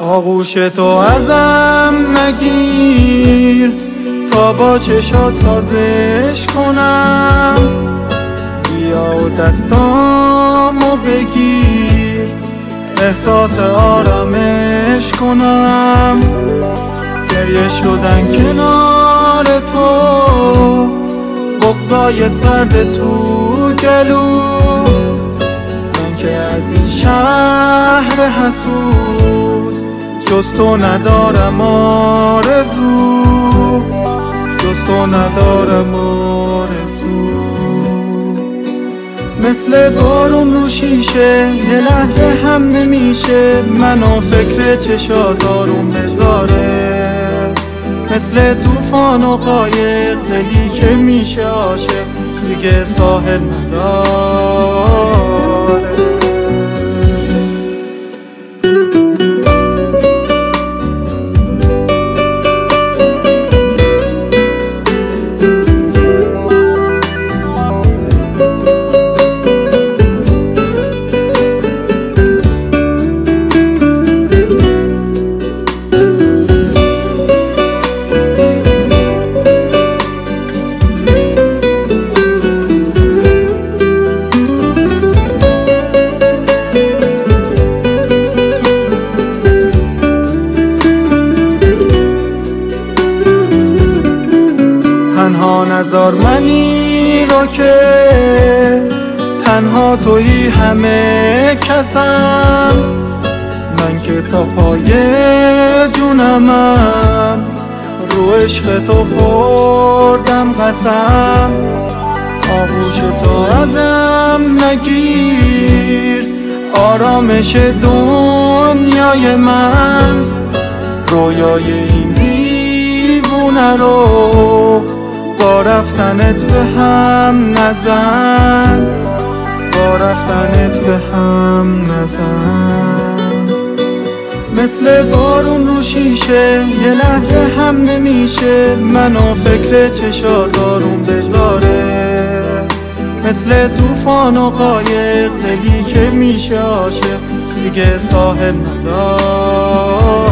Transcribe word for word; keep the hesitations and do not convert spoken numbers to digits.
آغوش تو ازم نگیر تا با چشات سازش کنم، بیا و دستامو بگیر احساس آرامش کنم. گریه شدن کنار تو، بغضای سرد تو گلو، من که از این شهر حسود جز تو ندارم آرزو، جز تو ندارم آرزو. مثل بارون رو شیشه یه لحظه هم نمیشه منو فکر چشات آروم بذاره، مثل طوفان و قایق دلی که میشه عاشق دیگه ساحل نداره. تنها نذار منی رو که تنها تویی همه کسم، من که تا پای جونمم رو عشق تو خوردم قسم. آغوش تو ازم نگیر آرامش دنیای من، رویای این دیوونه رو با رفتنت به هم نزن، با رفتنت به هم نزن. مثل بارون رو شیشه یه لحظه هم نمیشه منو فکر چشات آروم بذاره، مثل طوفان و قایق دلی که میشه عاشق دیگه ساحل نداره.